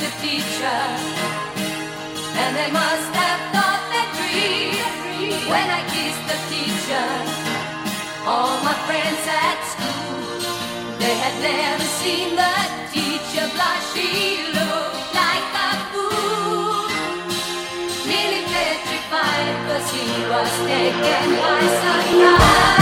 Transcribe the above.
the teacher, and they must have thought that dream when I kissed the teacher. All my friends at school, they had never seen the teacher blush. She looked like a fool, nearly petrified, 'cause he was taken by surprise.